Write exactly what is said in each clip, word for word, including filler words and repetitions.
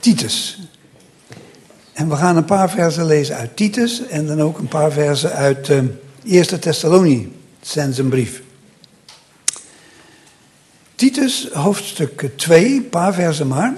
Titus. En we gaan een paar versen lezen uit Titus en dan ook een paar versen uit uh, Eerste Thessalonicensenbrief. Titus, hoofdstuk twee, een paar versen maar.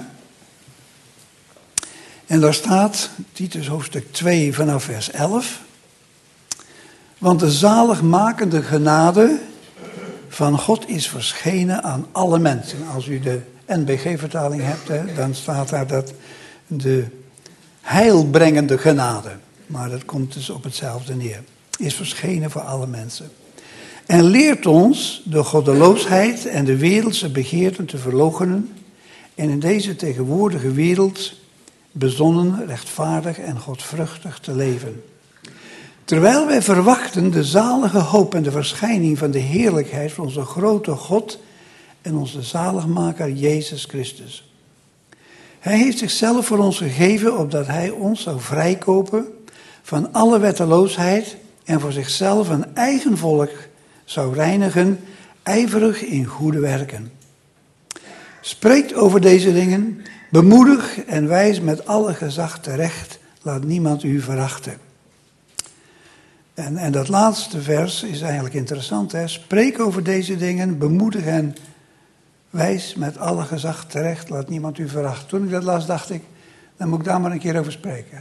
En daar staat, Titus hoofdstuk twee vanaf vers elf. Want de zaligmakende genade van God is verschenen aan alle mensen. Als u de N B G-vertaling hebt, hè, dan staat daar dat de heilbrengende genade. Maar dat komt dus op hetzelfde neer. Is verschenen voor alle mensen. En leert ons de goddeloosheid en de wereldse begeerten te verloochenen. En in deze tegenwoordige wereld bezonnen, rechtvaardig en godvruchtig te leven. Terwijl wij verwachten de zalige hoop en de verschijning van de heerlijkheid van onze grote God en onze zaligmaker Jezus Christus. Hij heeft zichzelf voor ons gegeven, opdat hij ons zou vrijkopen van alle wetteloosheid en voor zichzelf een eigen volk zou reinigen, ijverig in goede werken. Spreekt over deze dingen, bemoedig en wijs met alle gezag terecht, laat niemand u verachten. En, en dat laatste vers is eigenlijk interessant. Hè? Spreek over deze dingen, bemoedig en wijs met alle gezag terecht, laat niemand u verachten. Toen ik dat las, dacht ik, dan moet ik daar maar een keer over spreken.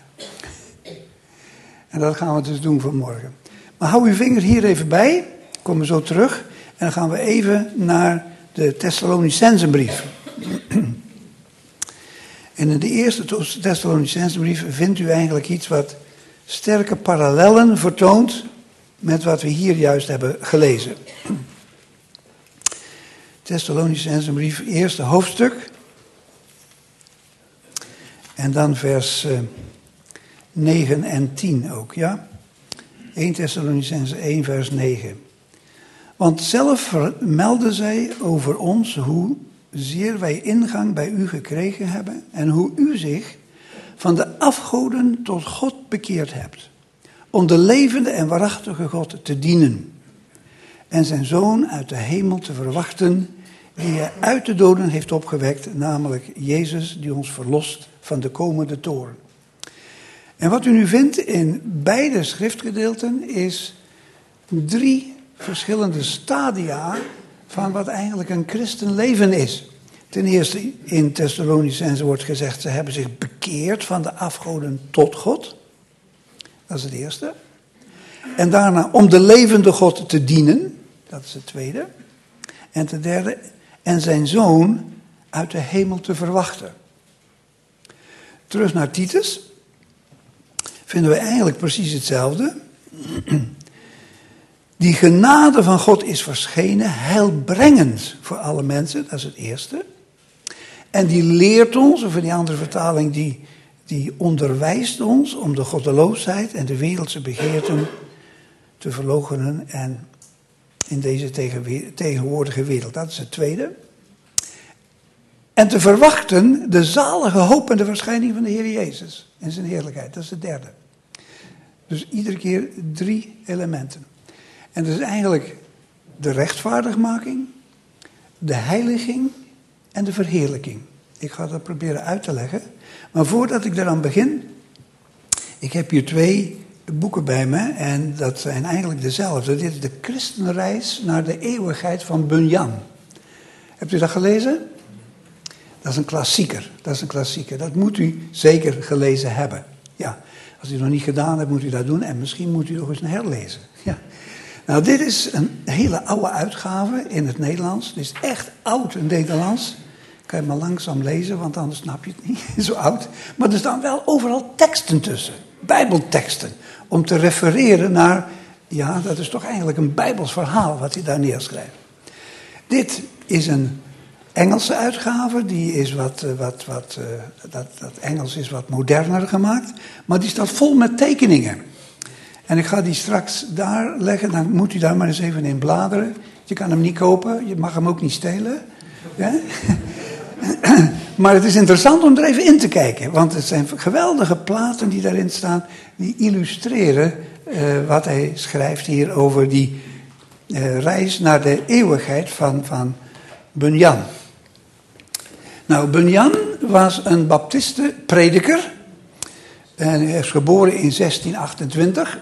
En dat gaan we dus doen vanmorgen. Maar hou uw vinger hier even bij, komen we zo terug. En dan gaan we even naar de Thessalonicensenbrief. En in de eerste Thessalonicensenbrief vindt u eigenlijk iets wat sterke parallellen vertoont met wat we hier juist hebben gelezen. Thessalonicensenbrief, eerste hoofdstuk. En dan vers uh, negen en tien ook, ja. Eerste Thessalonicenzen één, vers negen. Want zelf melden zij over ons hoe zeer wij ingang bij u gekregen hebben en hoe u zich van de afgoden tot God bekeerd hebt, om de levende en waarachtige God te dienen en zijn Zoon uit de hemel te verwachten, die hij uit de doden heeft opgewekt, namelijk Jezus, die ons verlost van de komende toorn. En wat u nu vindt in beide schriftgedeelten is drie verschillende stadia van wat eigenlijk een christenleven is. Ten eerste in Thessalonicenzen wordt gezegd, ze hebben zich bekeerd van de afgoden tot God. Dat is het eerste. En daarna om de levende God te dienen. Dat is het tweede. En ten derde, en zijn Zoon uit de hemel te verwachten. Terug naar Titus. Vinden we eigenlijk precies hetzelfde. Die genade van God is verschenen, heilbrengend voor alle mensen. Dat is het eerste. En die leert ons, of in die andere vertaling, die, die onderwijst ons om de goddeloosheid en de wereldse begeerten te verloochenen en in deze tegenwoordige wereld. Dat is het tweede. En te verwachten de zalige hoop en de verschijning van de Heer Jezus en zijn heerlijkheid. Dat is het derde. Dus iedere keer drie elementen. En dat is eigenlijk de rechtvaardigmaking, de heiliging en de verheerlijking. Ik ga dat proberen uit te leggen. Maar voordat ik daaraan begin, ik heb hier twee boeken bij me en dat zijn eigenlijk dezelfde. Dit is de Christenreis naar de eeuwigheid van Bunyan. Hebt u dat gelezen? Dat is een klassieker. Dat is een klassieker. Dat moet u zeker gelezen hebben. Ja, als u het nog niet gedaan hebt, moet u dat doen en misschien moet u nog eens herlezen. Ja. Nou, dit is een hele oude uitgave in het Nederlands. Het is echt oud in het Nederlands. Kan je maar langzaam lezen, want anders snap je het niet. Zo oud. Maar er staan wel overal teksten tussen. Bijbelteksten. Om te refereren naar, ja, dat is toch eigenlijk een Bijbels verhaal wat hij daar neerschrijft. Dit is een Engelse uitgave. Die is wat, wat, wat, uh, dat, dat Engels is wat moderner gemaakt. Maar die staat vol met tekeningen. En ik ga die straks daar leggen, dan moet u daar maar eens even in bladeren. Je kan hem niet kopen, je mag hem ook niet stelen. Ja? Maar het is interessant om er even in te kijken. Want het zijn geweldige platen die daarin staan, die illustreren uh, wat hij schrijft hier over die uh, reis naar de eeuwigheid van, van Bunyan. Nou, Bunyan was een baptistenprediker. En hij is geboren in zestien achtentwintig.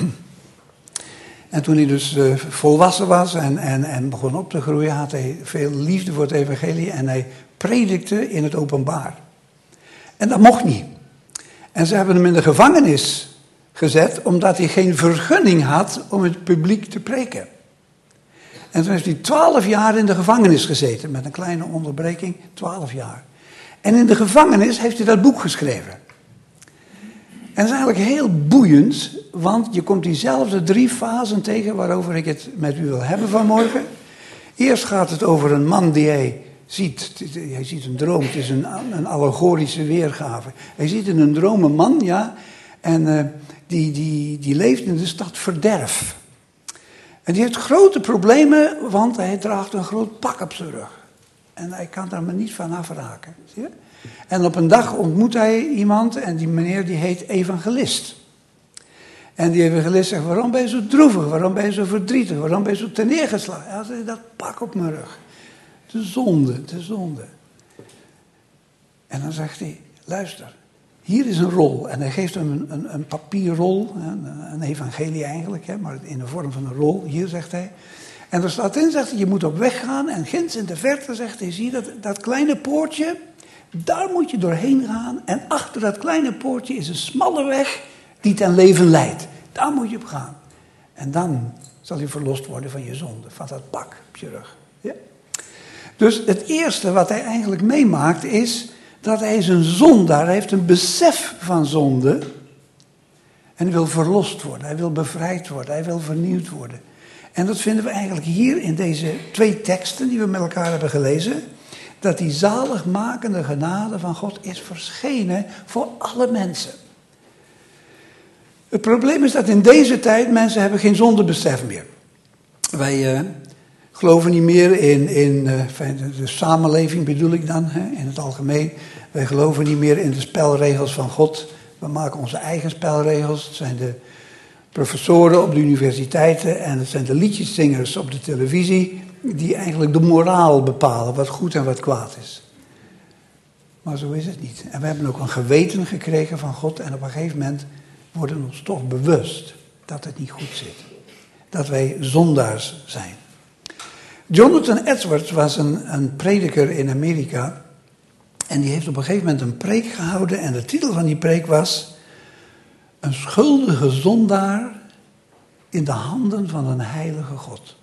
En toen hij dus uh, volwassen was en, en, en begon op te groeien, had hij veel liefde voor het evangelie en hij predikte in het openbaar. En dat mocht niet. En ze hebben hem in de gevangenis gezet, omdat hij geen vergunning had om in het publiek te preken. En toen heeft hij twaalf jaar in de gevangenis gezeten, met een kleine onderbreking, twaalf jaar. En in de gevangenis heeft hij dat boek geschreven. En dat is eigenlijk heel boeiend, want je komt diezelfde drie fasen tegen waarover ik het met u wil hebben vanmorgen. Eerst gaat het over een man die hij ziet, hij ziet een droom, het is een, een allegorische weergave. Hij ziet in een droom een man, ja, en uh, die, die, die leeft in de stad Verderf. En die heeft grote problemen, want hij draagt een groot pak op zijn rug. En hij kan daar maar niet van afraken, zie je? En op een dag ontmoet hij iemand en die meneer die heet evangelist. En die evangelist zegt, waarom ben je zo droevig, waarom ben je zo verdrietig, waarom ben je zo terneergeslagen? Hij zegt, dat pak op mijn rug. De zonde, de zonde. En dan zegt hij, luister, hier is een rol. En hij geeft hem een, een, een papierrol, een, een evangelie eigenlijk, hè, maar in de vorm van een rol. Hier zegt hij. En er staat in, zegt hij, je moet op weg gaan. En ginds in de verte, zegt hij, zie je dat, dat kleine poortje? Daar moet je doorheen gaan. En achter dat kleine poortje is een smalle weg die ten leven leidt. Daar moet je op gaan. En dan zal je verlost worden van je zonde, van dat pak op je rug. Ja? Dus het eerste wat hij eigenlijk meemaakt is dat hij is een zondaar. Hij heeft een besef van zonde. En hij wil verlost worden. Hij wil bevrijd worden. Hij wil vernieuwd worden. En dat vinden we eigenlijk hier in deze twee teksten die we met elkaar hebben gelezen. Dat die zaligmakende genade van God is verschenen voor alle mensen. Het probleem is dat in deze tijd mensen hebben geen zondebesef meer. Wij uh, geloven niet meer in, in uh, de samenleving bedoel ik dan, hè, in het algemeen. Wij geloven niet meer in de spelregels van God. We maken onze eigen spelregels. Het zijn de professoren op de universiteiten en het zijn de liedjeszingers op de televisie die eigenlijk de moraal bepalen, wat goed en wat kwaad is. Maar zo is het niet. En we hebben ook een geweten gekregen van God en op een gegeven moment worden we ons toch bewust dat het niet goed zit. Dat wij zondaars zijn. Jonathan Edwards was een, een prediker in Amerika en die heeft op een gegeven moment een preek gehouden en de titel van die preek was een schuldige zondaar in de handen van een heilige God.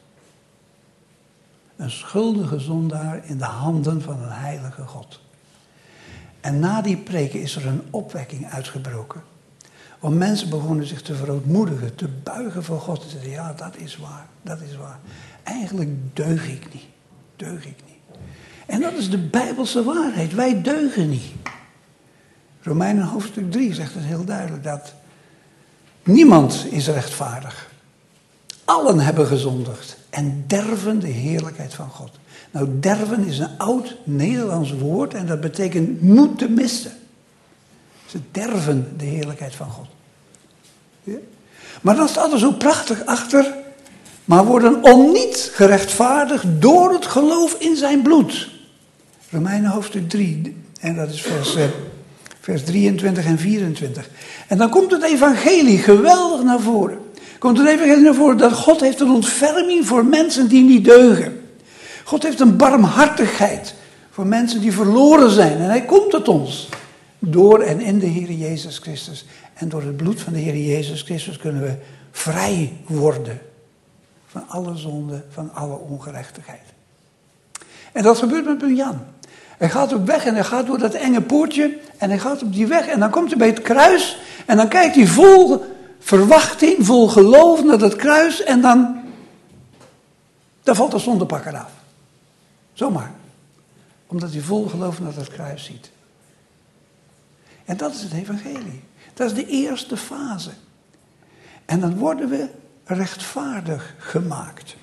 Een schuldige zondaar in de handen van een heilige God. En na die preken is er een opwekking uitgebroken. Want mensen begonnen zich te verootmoedigen, te buigen voor God. En zeiden, ja, dat is waar, dat is waar. Eigenlijk deug ik niet, deug ik niet. En dat is de Bijbelse waarheid, wij deugen niet. Romeinen hoofdstuk drie zegt het heel duidelijk, dat niemand is rechtvaardig. Allen hebben gezondigd en derven de heerlijkheid van God. Nou, derven is een oud Nederlands woord en dat betekent moeten missen. Ze derven de heerlijkheid van God. Ja? Maar dan staat er zo prachtig achter, maar worden onniet gerechtvaardigd door het geloof in zijn bloed. Romeinen hoofdstuk drie, en dat is vers, eh, vers drieëntwintig en vierentwintig. En dan komt het evangelie geweldig naar voren. Komt het evangelie naar voren dat God heeft een ontferming voor mensen die niet deugen. God heeft een barmhartigheid voor mensen die verloren zijn. En hij komt tot ons. Door en in de Heer Jezus Christus. En door het bloed van de Heer Jezus Christus kunnen we vrij worden. Van alle zonde, van alle ongerechtigheid. En dat gebeurt met Jan. Hij gaat op weg en hij gaat door dat enge poortje. En hij gaat op die weg en dan komt hij bij het kruis. En dan kijkt hij vol verwachting, vol geloof naar dat kruis. En dan, dan valt de zondepak eraf. Zomaar. Omdat hij vol geloof naar dat kruis ziet. En dat is het evangelie. Dat is de eerste fase. En dan worden we rechtvaardig gemaakt.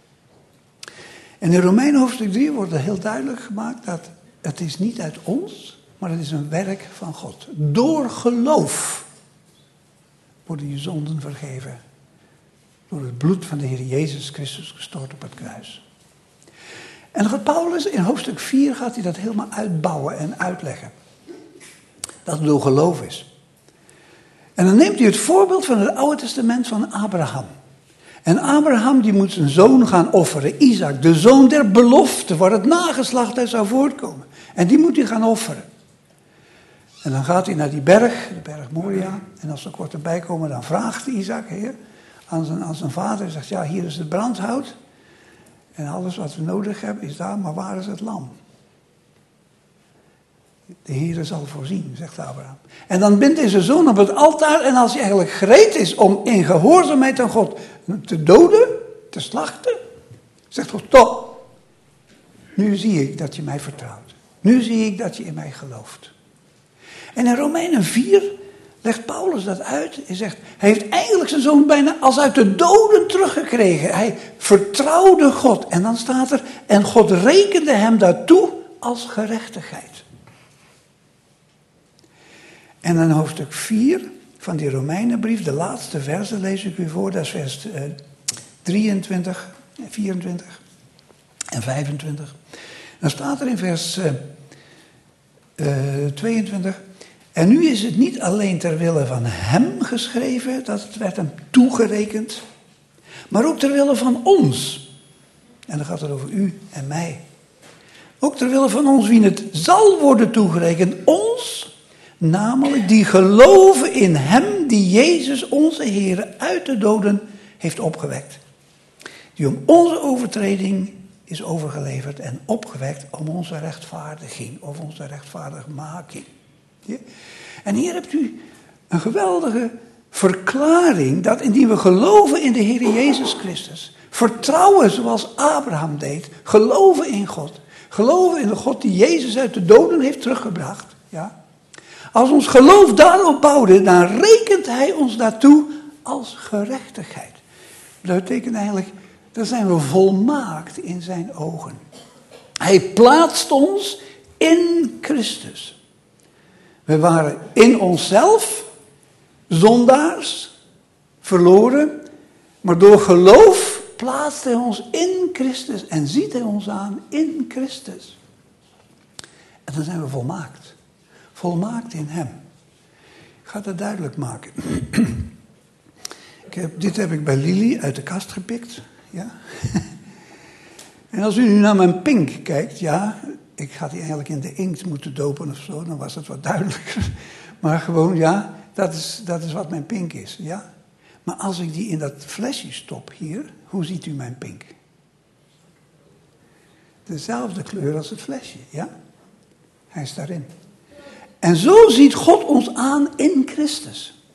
En in Romeinen hoofdstuk drie wordt er heel duidelijk gemaakt dat het is niet uit ons, maar het is een werk van God. Door geloof worden je zonden vergeven. Door het bloed van de Heer Jezus Christus gestort op het kruis. En dan gaat Paulus in hoofdstuk vier gaat hij dat helemaal uitbouwen en uitleggen. Dat het door geloof is. En dan neemt hij het voorbeeld van het Oude Testament van Abraham. En Abraham die moet zijn zoon gaan offeren, Isaac, de zoon der belofte, waar het nageslacht uit zou voortkomen. En die moet hij gaan offeren. En dan gaat hij naar die berg, de berg Moria. En als ze kort erbij komen, dan vraagt Isaac, heer, aan zijn, aan zijn vader. Hij zegt, ja, hier is het brandhout. En alles wat we nodig hebben is daar, maar waar is het lam? De Heer zal voorzien, zegt Abraham. En dan bindt hij zijn zoon op het altaar. En als hij eigenlijk gereed is om in gehoorzaamheid aan God te doden, te slachten, zegt God, toch, nu zie ik dat je mij vertrouwt. Nu zie ik dat je in mij gelooft. En in Romeinen vier legt Paulus dat uit. Hij zegt, hij heeft eigenlijk zijn zoon bijna als uit de doden teruggekregen. Hij vertrouwde God. En dan staat er, en God rekende hem daartoe als gerechtigheid. En in hoofdstuk vier van die Romeinenbrief, de laatste verse lees ik u voor. Dat is vers uh, drieëntwintig, vierentwintig en vijfentwintig. Dan staat er in vers uh, uh, tweeëntwintig... En nu is het niet alleen ter wille van hem geschreven, dat het werd hem toegerekend, maar ook ter wille van ons. En dan gaat het over u en mij. Ook ter wille van ons, wie het zal worden toegerekend, ons, namelijk die geloven in hem die Jezus onze Heer uit de doden heeft opgewekt. Die om onze overtreding is overgeleverd en opgewekt om onze rechtvaardiging of onze rechtvaardigmaking. Ja? En hier hebt u een geweldige verklaring dat indien we geloven in de Heer Jezus Christus, vertrouwen zoals Abraham deed, geloven in God, geloven in de God die Jezus uit de doden heeft teruggebracht. Ja? Als ons geloof daarop bouwde, dan rekent hij ons daartoe als gerechtigheid. Dat betekent eigenlijk, dan zijn we volmaakt in zijn ogen. Hij plaatst ons in Christus. We waren in onszelf, zondaars, verloren. Maar door geloof plaatst hij ons in Christus en ziet hij ons aan in Christus. En dan zijn we volmaakt. Volmaakt in hem. Ik ga dat duidelijk maken. Ik heb, dit heb ik bij Lili uit de kast gepikt. Ja. En als u nu naar mijn pink kijkt, ja... Ik had die eigenlijk in de inkt moeten dopen of zo, dan was het wat duidelijker. Maar gewoon, ja, dat is, dat is wat mijn pink is, ja. Maar als ik die in dat flesje stop hier, hoe ziet u mijn pink? Dezelfde kleur als het flesje, ja. Hij is daarin. En zo ziet God ons aan in Christus.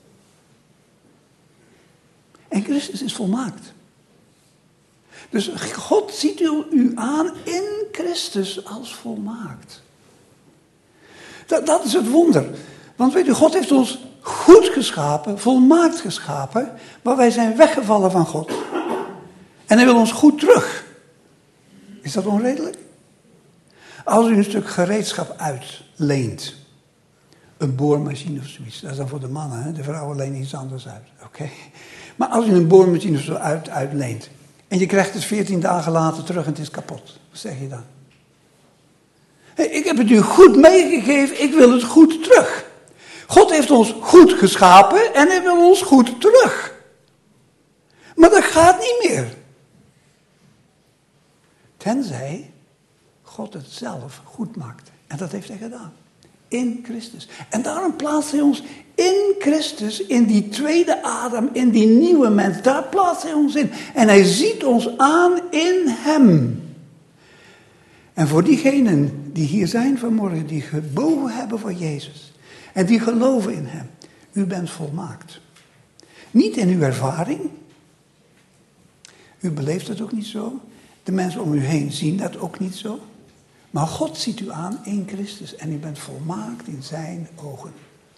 En Christus is volmaakt. Dus God ziet u, u aan in Christus als volmaakt. Dat, dat is het wonder. Want weet u, God heeft ons goed geschapen, volmaakt geschapen, maar wij zijn weggevallen van God. En hij wil ons goed terug. Is dat onredelijk? Als u een stuk gereedschap uitleent, een boormachine of zoiets, dat is dan voor de mannen, hè? De vrouwen lenen iets anders uit. Oké. Okay. Maar als u een boormachine of zo uit, uitleent, en je krijgt het veertien dagen later terug en het is kapot. Wat zeg je dan? Hey, ik heb het u goed meegegeven, ik wil het goed terug. God heeft ons goed geschapen en hij wil ons goed terug. Maar dat gaat niet meer. Tenzij God het zelf goed maakt. En dat heeft hij gedaan. In Christus. En daarom plaatst hij ons in Christus, in die tweede Adam, in die nieuwe mens. Daar plaatst hij ons in. En hij ziet ons aan in hem. En voor diegenen die hier zijn vanmorgen, die gebogen hebben voor Jezus. En die geloven in hem. U bent volmaakt. Niet in uw ervaring. U beleeft het ook niet zo. De mensen om u heen zien dat ook niet zo. Maar God ziet u aan in Christus en u bent volmaakt in zijn ogen.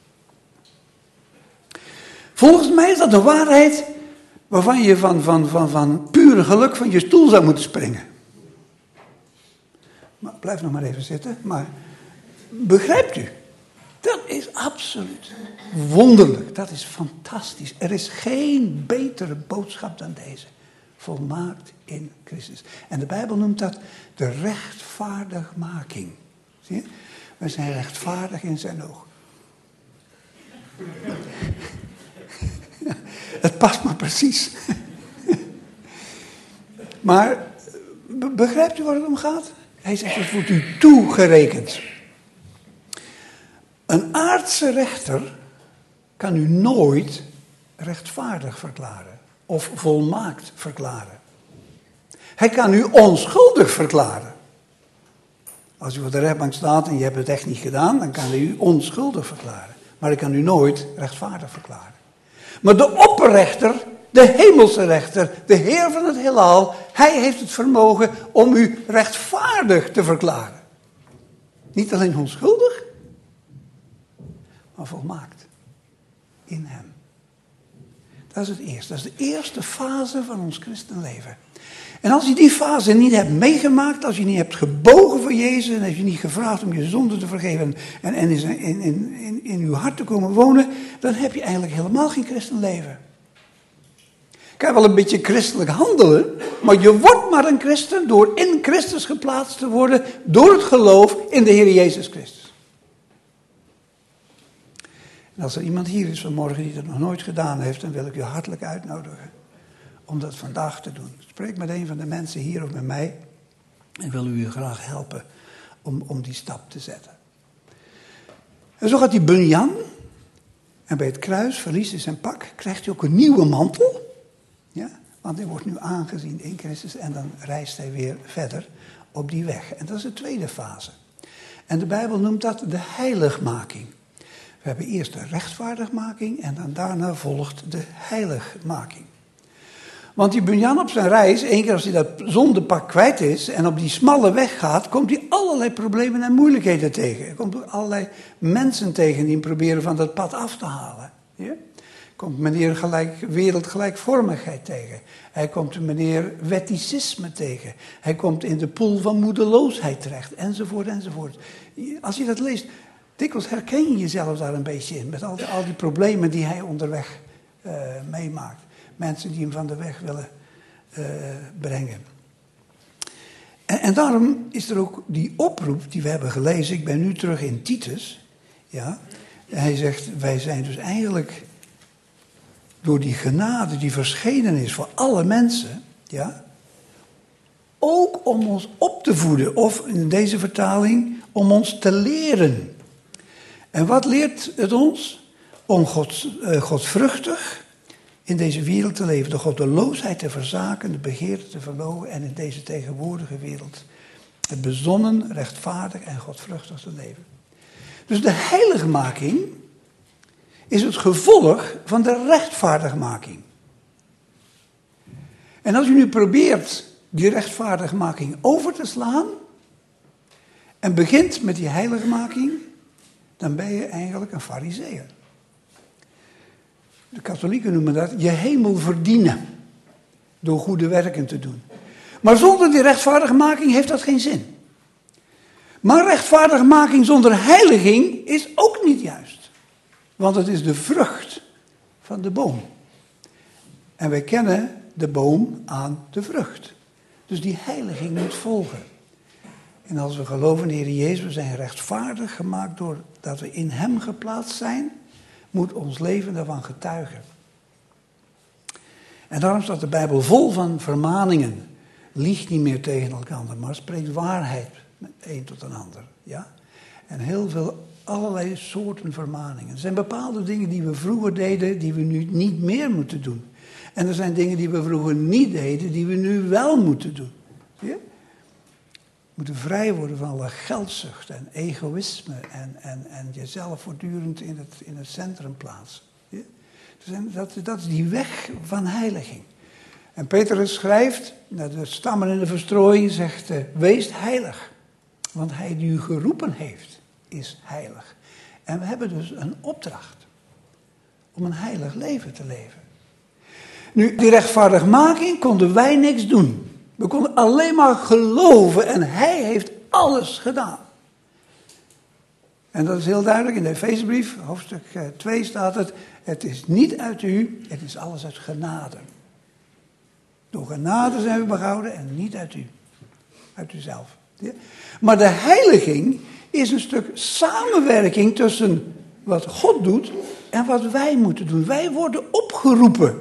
Volgens mij is dat een waarheid waarvan je van, van, van, van pure geluk van je stoel zou moeten springen. Maar blijf nog maar even zitten. Maar begrijpt u? Dat is absoluut wonderlijk. Dat is fantastisch. Er is geen betere boodschap dan deze. volmaakt in Christus. En de Bijbel noemt dat de rechtvaardigmaking. Zie je? We zijn rechtvaardig in zijn ogen. Het past maar precies. Maar begrijpt u waar het om gaat? Hij zegt, het wordt u toegerekend. Een aardse rechter kan u nooit rechtvaardig verklaren of volmaakt verklaren. Hij kan u onschuldig verklaren. Als u voor de rechtbank staat en je hebt het echt niet gedaan, dan kan hij u onschuldig verklaren. Maar hij kan u nooit rechtvaardig verklaren. Maar de opperrechter, de hemelse rechter, de Heer van het heelal, hij heeft het vermogen om u rechtvaardig te verklaren. Niet alleen onschuldig, maar volmaakt. In hem. Dat is het eerste. Dat is de eerste fase van ons christenleven. En als je die fase niet hebt meegemaakt, als je niet hebt gebogen voor Jezus, en als je niet gevraagd om je zonde te vergeven en, en in, in, in, in, in uw hart te komen wonen, dan heb je eigenlijk helemaal geen christenleven. Je kan wel een beetje christelijk handelen, maar je wordt maar een christen door in Christus geplaatst te worden, door het geloof in de Heer Jezus Christus. En als er iemand hier is vanmorgen die dat nog nooit gedaan heeft, dan wil ik u hartelijk uitnodigen om dat vandaag te doen. Spreek met een van de mensen hier of met mij en wil u graag helpen om, om die stap te zetten. En zo gaat die Bunyan en bij het kruis verliest hij zijn pak, krijgt hij ook een nieuwe mantel. Ja? Want hij wordt nu aangezien in Christus en dan reist hij weer verder op die weg. En dat is de tweede fase. En de Bijbel noemt dat de heiligmaking. We hebben eerst de rechtvaardigmaking en dan daarna volgt de heiligmaking. Want die Bunyan op zijn reis, één keer als hij dat zondepak kwijt is en op die smalle weg gaat, komt hij allerlei problemen en moeilijkheden tegen. Er komt allerlei mensen tegen die hem proberen van dat pad af te halen. Ja? Komt meneer gelijk, wereldgelijkvormigheid tegen. Hij komt meneer wetticisme tegen. Hij komt in de poel van moedeloosheid terecht, enzovoort, enzovoort. Als je dat leest, dikwijls herken je jezelf daar een beetje in, met al die, al die problemen die hij onderweg uh, meemaakt. Mensen die hem van de weg willen uh, brengen. En, en daarom is er ook die oproep die we hebben gelezen. Ik ben nu terug in Titus. Ja, hij zegt, wij zijn dus eigenlijk door die genade die verschenen is voor alle mensen. Ja, ook om ons op te voeden. Of in deze vertaling, om ons te leren. En wat leert het ons? Om God, uh, godvruchtig in deze wereld te leven, de goddeloosheid te verzaken, de begeerte te verloochen en in deze tegenwoordige wereld het bezonnen, rechtvaardig en godvruchtig te leven. Dus de heiligmaking is het gevolg van de rechtvaardigmaking. En als u nu probeert die rechtvaardigmaking over te slaan en begint met die heiligmaking, dan ben je eigenlijk een farizeeër. De katholieken noemen dat je hemel verdienen. Door goede werken te doen. Maar zonder die rechtvaardigmaking heeft dat geen zin. Maar rechtvaardigmaking zonder heiliging is ook niet juist. Want het is de vrucht van de boom. En wij kennen de boom aan de vrucht. Dus die heiliging moet volgen. En als we geloven in de Heer Jezus, we zijn rechtvaardig gemaakt doordat we in hem geplaatst zijn, moet ons leven daarvan getuigen. En daarom staat de Bijbel vol van vermaningen. Lieg niet meer tegen elkaar, maar spreek waarheid met een tot een ander. Ja? En heel veel, allerlei soorten vermaningen. Er zijn bepaalde dingen die we vroeger deden, die we nu niet meer moeten doen. En er zijn dingen die we vroeger niet deden, die we nu wel moeten doen. Zie je? We moeten vrij worden van alle geldzucht en egoïsme en, en, en jezelf voortdurend in het, in het centrum plaatsen. Ja? Dus dat, dat is die weg van heiliging. En Petrus schrijft, de stammen in de verstrooiing zegt, uh, wees heilig. Want hij die u geroepen heeft, is heilig. En we hebben dus een opdracht om een heilig leven te leven. Nu, die rechtvaardigmaking konden wij niks doen. We konden alleen maar geloven en hij heeft alles gedaan. En dat is heel duidelijk in de Efezebrief, hoofdstuk twee staat het. Het is niet uit u, het is alles uit genade. Door genade zijn we behouden en niet uit u. Uit uzelf. Ja? Maar de heiliging is een stuk samenwerking tussen wat God doet en wat wij moeten doen. Wij worden opgeroepen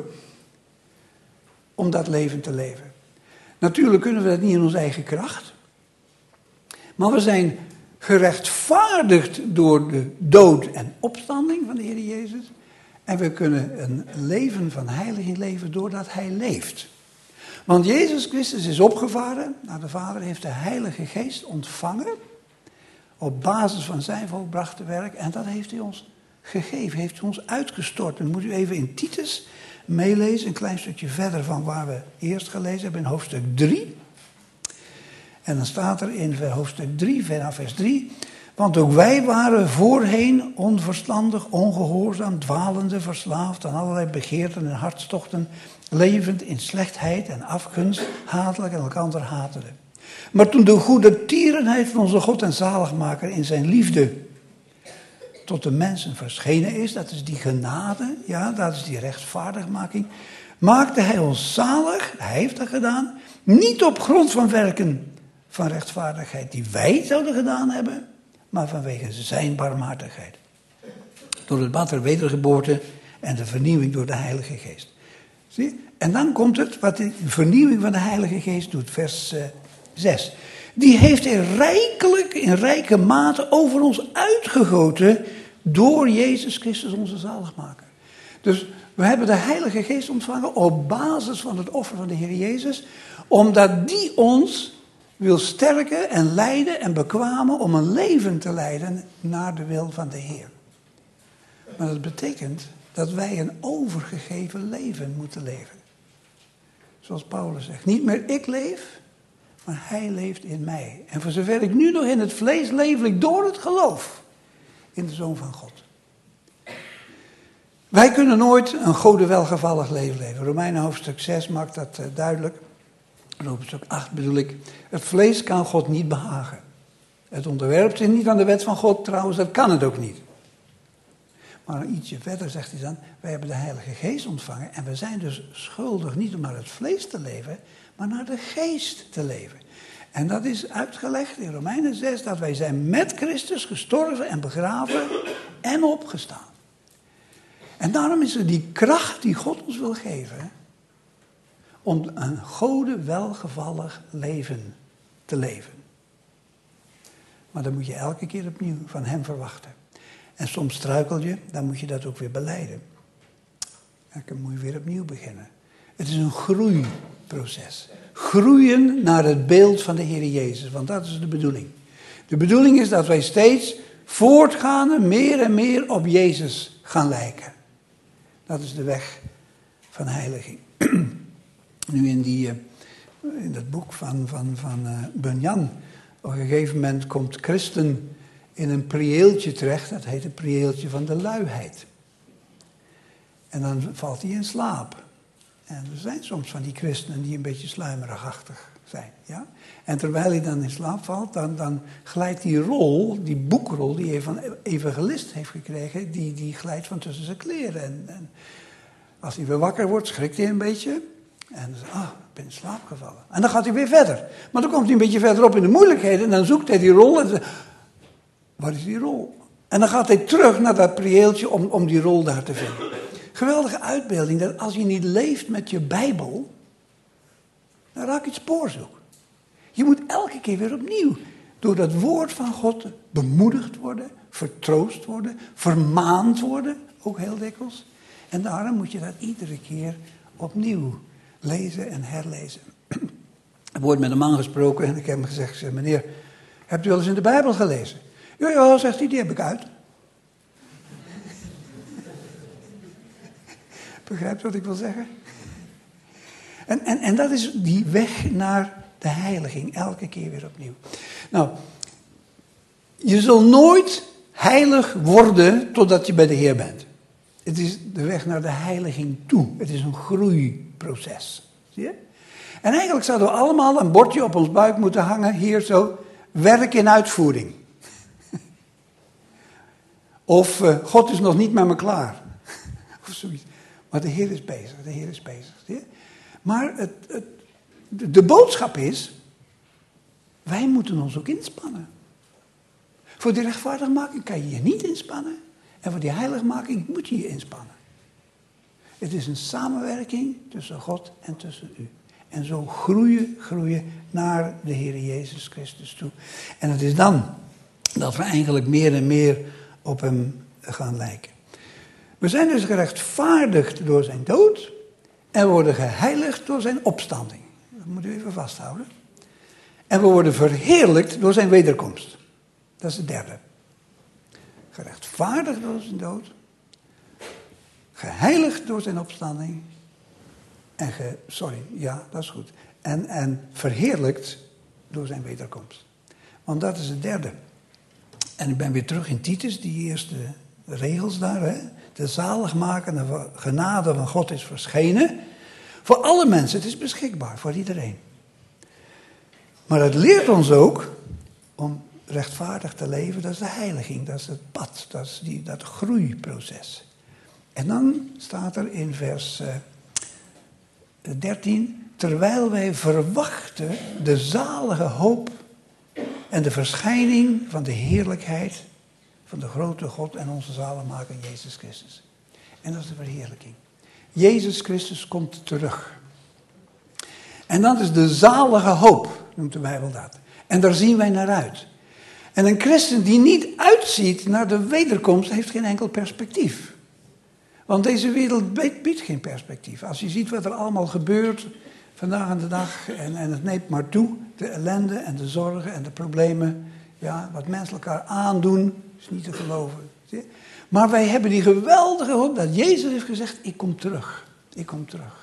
om dat leven te leven. Natuurlijk kunnen we dat niet in onze eigen kracht. Maar we zijn gerechtvaardigd door de dood en opstanding van de Heer Jezus. En we kunnen een leven van heiliging leven doordat Hij leeft. Want Jezus Christus is opgevaren naar de Vader, heeft de Heilige Geest ontvangen. Op basis van zijn volbrachte werk. En dat heeft Hij ons gegeven, heeft Hij ons uitgestort. Dan moet u even in Titus meelezen, een klein stukje verder van waar we eerst gelezen hebben, in hoofdstuk drie. En dan staat er in hoofdstuk drie, vers drie. Want ook wij waren voorheen onverstandig, ongehoorzaam, dwalende, verslaafd aan allerlei begeerten en hartstochten, levend in slechtheid en afgunst, hatelijk en elkander hatende. Maar toen de goede tierenheid van onze God en zaligmaker in zijn liefde tot de mensen verschenen is, dat is die genade, ja, dat is die rechtvaardigmaking, maakte Hij ons zalig, Hij heeft dat gedaan, niet op grond van werken van rechtvaardigheid die wij zouden gedaan hebben, maar vanwege zijn barmhartigheid. Door het bad der wedergeboorte en de vernieuwing door de Heilige Geest. Zie je? En dan komt het wat de vernieuwing van de Heilige Geest doet, vers uh, zes. Die heeft hij rijkelijk, in rijke mate over ons uitgegoten door Jezus Christus onze zaligmaker. Dus we hebben de Heilige Geest ontvangen op basis van het offer van de Heer Jezus, omdat die ons wil sterken en leiden en bekwamen om een leven te leiden naar de wil van de Heer. Maar dat betekent dat wij een overgegeven leven moeten leven. Zoals Paulus zegt, niet meer ik leef, maar Hij leeft in mij. En voor zover ik nu nog in het vlees leef, ik door het geloof in de Zoon van God. Wij kunnen nooit een Gode welgevallig leven leven. Romeinen hoofdstuk zes maakt dat uh, duidelijk. Hoofdstuk acht bedoel ik. Het vlees kan God niet behagen. Het onderwerpt zich niet aan de wet van God, trouwens, dat kan het ook niet. Maar ietsje verder zegt hij dan, wij hebben de Heilige Geest ontvangen en we zijn dus schuldig niet om naar het vlees te leven, maar naar de geest te leven. En dat is uitgelegd in Romeinen zes, dat wij zijn met Christus gestorven en begraven en opgestaan. En daarom is er die kracht die God ons wil geven, om een Gode welgevallig leven te leven. Maar dan moet je elke keer opnieuw van Hem verwachten. En soms struikel je, dan moet je dat ook weer belijden. Dan moet je weer opnieuw beginnen. Het is een groeiproces. Groeien naar het beeld van de Heer Jezus, want dat is de bedoeling. De bedoeling is dat wij steeds voortgaan en meer en meer op Jezus gaan lijken. Dat is de weg van heiliging. Nu in, die, in dat boek van, van, van uh, Bunyan, op een gegeven moment komt christen in een prieeltje terecht, dat heet het prieeltje van de luiheid. En dan valt hij in slaap. En er zijn soms van die christenen die een beetje sluimerigachtig zijn. Ja? En terwijl hij dan in slaap valt, dan, dan glijdt die rol, die boekrol die hij van evangelist heeft gekregen, die, die glijdt van tussen zijn kleren. En, en als hij weer wakker wordt, schrikt hij een beetje. En dan zegt hij, ah, ik ben in slaap gevallen. En dan gaat hij weer verder. Maar dan komt hij een beetje verderop in de moeilijkheden en dan zoekt hij die rol en zegt, waar is die rol? En dan gaat hij terug naar dat prieeltje om, om die rol daar te vinden. Geweldige uitbeelding dat als je niet leeft met je Bijbel, dan raak je het spoor zoek. Je moet elke keer weer opnieuw door dat woord van God bemoedigd worden, vertroost worden, vermaand worden, ook heel dikwijls. En daarom moet je dat iedere keer opnieuw lezen en herlezen. Er wordt met een man gesproken en ik heb hem gezegd, zeg, meneer, hebt u wel eens in de Bijbel gelezen? Ja, ja, zegt hij, die heb ik uit. Begrijpt wat ik wil zeggen? En, en, en dat is die weg naar de heiliging, elke keer weer opnieuw. Nou, je zult nooit heilig worden totdat je bij de Heer bent. Het is de weg naar de heiliging toe. Het is een groeiproces. Zie je? En eigenlijk zouden we allemaal een bordje op ons buik moeten hangen, hier zo, werk in uitvoering. Of uh, God is nog niet met me klaar. Of zoiets. Maar de Heer is bezig, de Heer is bezig. Zie je? Maar het, het, de, de boodschap is, wij moeten ons ook inspannen. Voor die rechtvaardigmaking kan je je niet inspannen. En voor die heiligmaking moet je je inspannen. Het is een samenwerking tussen God en tussen u. En zo groeien, groeien naar de Heer Jezus Christus toe. En het is dan dat we eigenlijk meer en meer op hem gaan lijken. We zijn dus gerechtvaardigd door zijn dood. En we worden geheiligd door zijn opstanding. Dat moet u even vasthouden. En we worden verheerlijkt door zijn wederkomst. Dat is de derde. Gerechtvaardigd door zijn dood. Geheiligd door zijn opstanding. En ge, sorry, ja, dat is goed. En, en verheerlijkt door zijn wederkomst. Want dat is het derde. En ik ben weer terug in Titus, die eerste regels daar. Hè? De zaligmakende genade van God is verschenen. Voor alle mensen, het is beschikbaar voor iedereen. Maar het leert ons ook om rechtvaardig te leven, dat is de heiliging, dat is het pad, dat is die, dat groeiproces. En dan staat er in vers uh, dertien, terwijl wij verwachten de zalige hoop en de verschijning van de heerlijkheid van de grote God en onze zaligmaker Jezus Christus. En dat is de verheerlijking. Jezus Christus komt terug. En dat is de zalige hoop, noemt de Bijbel dat. En daar zien wij naar uit. En een christen die niet uitziet naar de wederkomst, heeft geen enkel perspectief. Want deze wereld biedt geen perspectief. Als je ziet wat er allemaal gebeurt vandaag aan de dag, en, en het neemt maar toe, de ellende en de zorgen en de problemen, ja, wat mensen elkaar aandoen, is niet te geloven. Maar wij hebben die geweldige hoop dat Jezus heeft gezegd, ik kom terug, ik kom terug.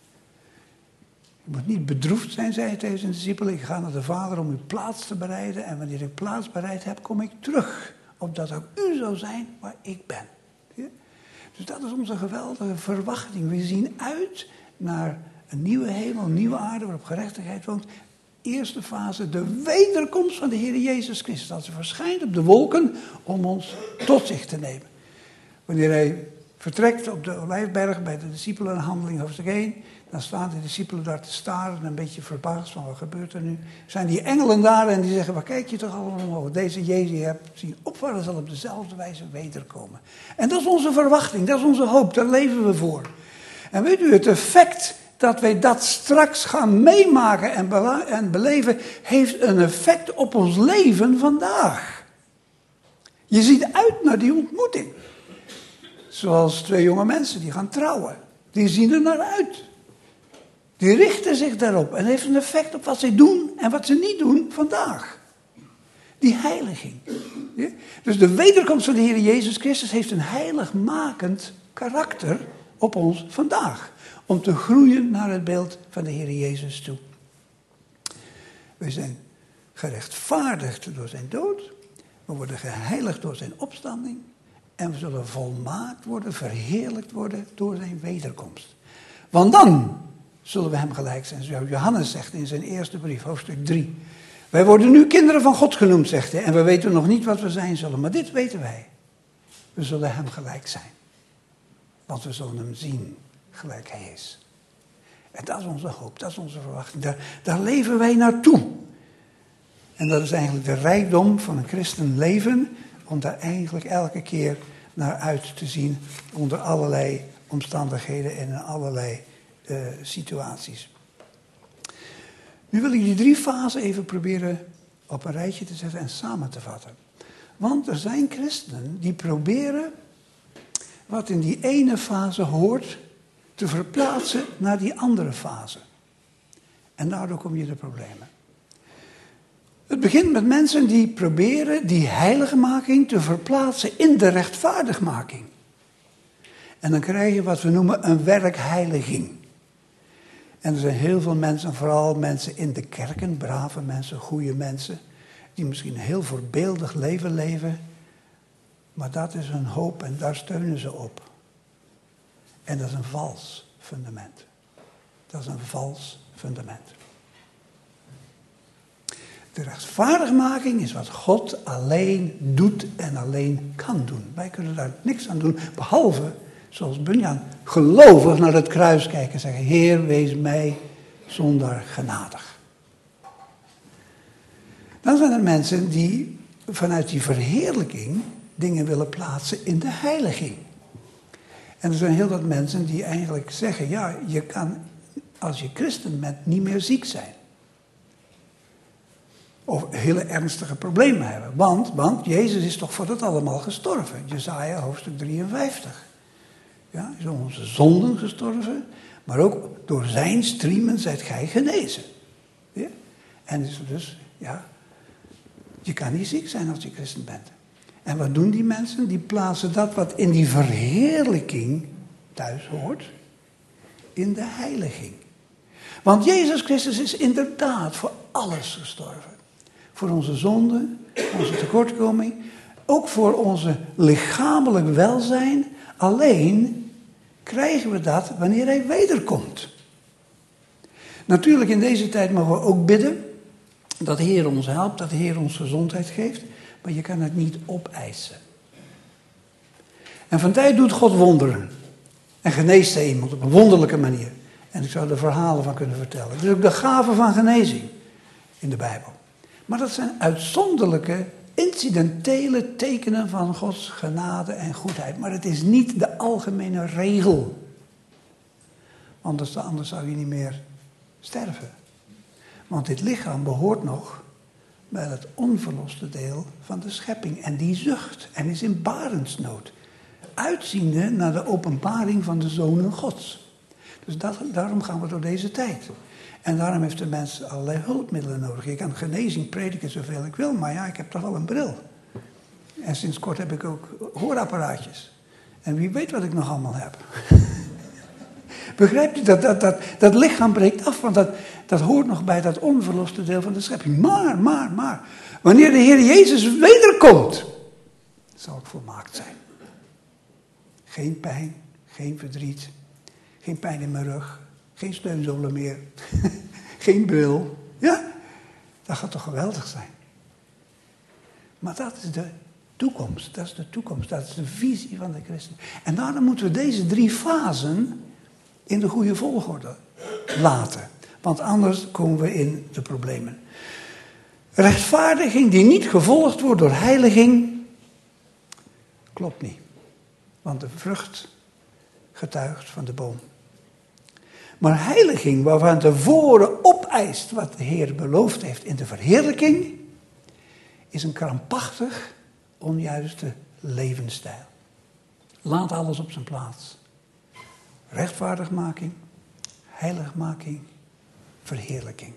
Je moet niet bedroefd zijn, zei hij tegen zijn discipelen. Ik ga naar de Vader om u plaats te bereiden. En wanneer ik plaats bereid heb, kom ik terug. Opdat ook u zou zijn waar ik ben. Ja? Dus dat is onze geweldige verwachting. We zien uit naar een nieuwe hemel, een nieuwe aarde waarop gerechtigheid woont. Eerste fase, de wederkomst van de Heer Jezus Christus. Dat ze verschijnt op de wolken om ons tot zich te nemen. Wanneer hij vertrekt op de Olijfberg bij de discipelen in Handelingen hoofdstuk één... Dan staan de discipelen daar te staren, een beetje verbaasd van wat gebeurt er nu. Zijn die engelen daar en die zeggen, waar kijk je toch allemaal omhoog? Deze Jezus die je hebt zien opvaren zal op dezelfde wijze wederkomen. En dat is onze verwachting, dat is onze hoop, daar leven we voor. En weet u, het effect dat wij dat straks gaan meemaken en, bela- en beleven, heeft een effect op ons leven vandaag. Je ziet uit naar die ontmoeting. Zoals twee jonge mensen die gaan trouwen. Die zien er naar uit. Die richten zich daarop en heeft een effect op wat ze doen en wat ze niet doen vandaag. Die heiliging. Ja? Dus de wederkomst van de Heer Jezus Christus heeft een heiligmakend karakter op ons vandaag. Om te groeien naar het beeld van de Heer Jezus toe. We zijn gerechtvaardigd door zijn dood. We worden geheiligd door zijn opstanding. En we zullen volmaakt worden, verheerlijkt worden door zijn wederkomst. Want dan zullen we hem gelijk zijn. Zoals Johannes zegt in zijn eerste brief, hoofdstuk drie. Wij worden nu kinderen van God genoemd, zegt hij. En we weten nog niet wat we zijn zullen. Maar dit weten wij. We zullen hem gelijk zijn. Want we zullen hem zien gelijk hij is. En dat is onze hoop, dat is onze verwachting. Daar, daar leven wij naartoe. En dat is eigenlijk de rijkdom van een christenleven. Om daar eigenlijk elke keer naar uit te zien. Onder allerlei omstandigheden en in allerlei uh, situaties. Nu wil ik die drie fasen even proberen op een rijtje te zetten en samen te vatten. Want er zijn christenen die proberen wat in die ene fase hoort te verplaatsen naar die andere fase. En daardoor kom je in de problemen. Het begint met mensen die proberen die heiligmaking te verplaatsen in de rechtvaardigmaking. En dan krijg je wat we noemen een werkheiliging. En er zijn heel veel mensen, vooral mensen in de kerken, brave mensen, goede mensen, die misschien een heel voorbeeldig leven leven, maar dat is hun hoop en daar steunen ze op. En dat is een vals fundament. Dat is een vals fundament. De rechtvaardigmaking is wat God alleen doet en alleen kan doen. Wij kunnen daar niks aan doen, behalve zoals Bunyan, gelovig naar het kruis kijken en zeggen, Heer, wees mij zondaar genadig. Dan zijn er mensen die vanuit die verheerlijking dingen willen plaatsen in de heiliging. En er zijn heel wat mensen die eigenlijk zeggen, ja, je kan als je christen bent niet meer ziek zijn. Of hele ernstige problemen hebben. Want, want Jezus is toch voor dat allemaal gestorven. Jesaja hoofdstuk drieënvijftig. Ja, is om onze zonden gestorven. Maar ook door zijn striemen zijt gij genezen. Ja? En is dus, ja, je kan niet ziek zijn als je christen bent. En wat doen die mensen? Die plaatsen dat wat in die verheerlijking thuis hoort, in de heiliging. Want Jezus Christus is inderdaad voor alles gestorven. Voor onze zonden, onze tekortkoming, ook voor onze lichamelijk welzijn. Alleen krijgen we dat wanneer hij wederkomt. Natuurlijk in deze tijd mogen we ook bidden dat de Heer ons helpt, dat de Heer ons gezondheid geeft. Maar je kan het niet opeisen. En van tijd doet God wonderen. En geneest hij iemand op een wonderlijke manier. En ik zou er verhalen van kunnen vertellen. Er is ook de gave van genezing in de Bijbel. Maar dat zijn uitzonderlijke, incidentele tekenen van Gods genade en goedheid. Maar het is niet de algemene regel. Anders, anders zou je niet meer sterven. Want dit lichaam behoort nog bij het onverloste deel van de schepping. En die zucht en is in barensnood. Uitziende naar de openbaring van de zonen Gods. Dus dat, daarom gaan we door deze tijd. En daarom heeft de mens allerlei hulpmiddelen nodig. Ik kan genezing prediken zoveel ik wil, maar ja, ik heb toch wel een bril. En sinds kort heb ik ook hoorapparaatjes. En wie weet wat ik nog allemaal heb. Begrijpt u, dat, dat, dat, dat lichaam breekt af, want dat, dat hoort nog bij dat onverloste deel van de schepping. Maar, maar, maar, wanneer de Heer Jezus wederkomt, zal ik volmaakt zijn. Geen pijn, geen verdriet, geen pijn in mijn rug, geen steunzolen meer, geen bril. Ja, dat gaat toch geweldig zijn. Maar dat is de toekomst, dat is de toekomst, dat is de visie van de christen. En daarom moeten we deze drie fasen in de goede volgorde laten. Want anders komen we in de problemen. Rechtvaardiging die niet gevolgd wordt door heiliging, klopt niet. Want de vrucht getuigt van de boom. Maar heiliging waarvan tevoren opeist wat de Heer beloofd heeft in de verheerlijking, is een krampachtig, onjuiste levensstijl. Laat alles op zijn plaats. Rechtvaardigmaking, heiligmaking, verheerlijking.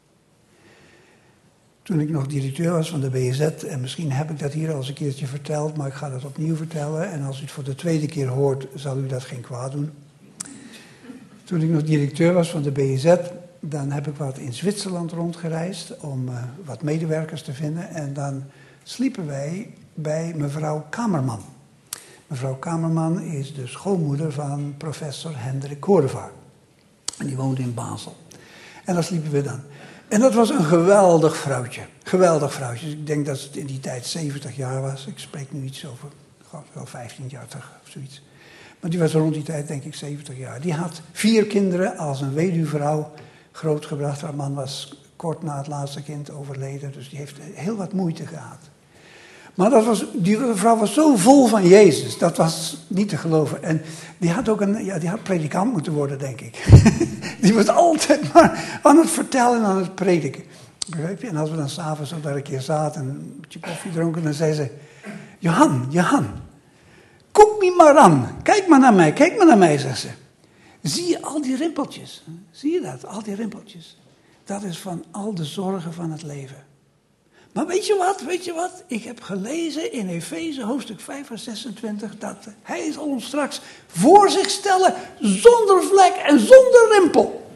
Toen ik nog directeur was van de B Z, en misschien heb ik dat hier al eens een keertje verteld, maar ik ga dat opnieuw vertellen. En als u het voor de tweede keer hoort, zal u dat geen kwaad doen. Toen ik nog directeur was van de B Z, dan heb ik wat in Zwitserland rondgereisd om uh, wat medewerkers te vinden. En dan sliepen wij bij mevrouw Kamerman. Mevrouw Kamerman is de schoonmoeder van professor Hendrik Koordevaart. En die woonde in Basel. En daar sliepen we dan. En dat was een geweldig vrouwtje. Geweldig vrouwtje. Dus ik denk dat het in die tijd zeventig jaar was. Ik spreek nu iets over, wel vijftien jaar terug of zoiets. Maar die was rond die tijd denk ik zeventig jaar. Die had vier kinderen als een weduwvrouw grootgebracht. Haar man was kort na het laatste kind overleden. Dus die heeft heel wat moeite gehad. Maar dat was, die vrouw was zo vol van Jezus. Dat was niet te geloven. En die had ook een, ja, die had predikant moeten worden, denk ik. Die was altijd maar aan het vertellen en aan het prediken. Begrijp je? En als we dan s'avonds zo daar een keer zaten en een beetje koffie dronken, dan zei ze: Johan, Johan, kom me maar aan. Kijk maar naar mij, kijk maar naar mij, zegt ze. Zie je al die rimpeltjes? Zie je dat? Al die rimpeltjes. Dat is van al de zorgen van het leven. Maar weet je wat, weet je wat? Ik heb gelezen in Efeze hoofdstuk vijf vers zesentwintig... dat hij zal ons straks voor zich stellen zonder vlek en zonder rimpel.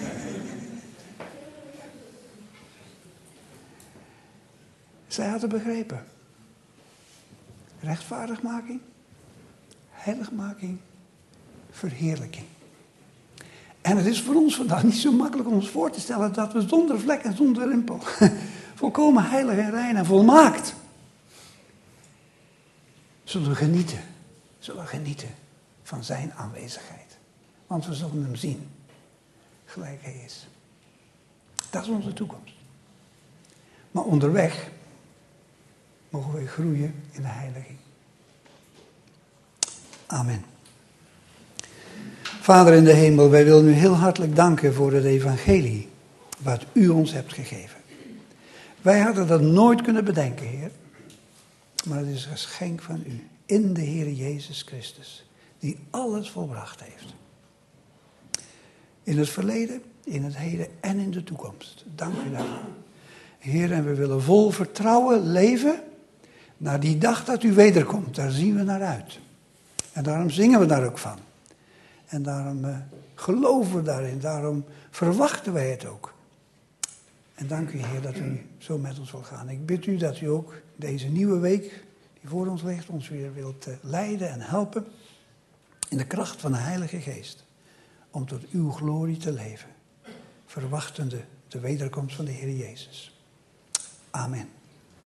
Zij had het begrepen. Rechtvaardigmaking, heiligmaking, verheerlijking. En het is voor ons vandaag niet zo makkelijk om ons voor te stellen dat we zonder vlek en zonder rimpel, volkomen heilig en rein en volmaakt, zullen genieten. Zullen genieten van zijn aanwezigheid. Want we zullen hem zien, gelijk hij is. Dat is onze toekomst. Maar onderweg mogen we groeien in de heiliging. Amen. Vader in de hemel, wij willen u heel hartelijk danken voor het evangelie wat u ons hebt gegeven. Wij hadden dat nooit kunnen bedenken, Heer. Maar het is een geschenk van u. In de Heer Jezus Christus. Die alles volbracht heeft. In het verleden, in het heden en in de toekomst. Dank u daarvoor. Heer, en we willen vol vertrouwen leven naar die dag dat u wederkomt. Daar zien we naar uit. En daarom zingen we daar ook van. En daarom uh, geloven we daarin. Daarom verwachten wij het ook. En dank u, Heer, dat u zo met ons wil gaan. Ik bid u dat u ook deze nieuwe week die voor ons ligt, ons weer wilt uh, leiden en helpen. In de kracht van de Heilige Geest. Om tot uw glorie te leven. Verwachtende de wederkomst van de Heer Jezus. Amen.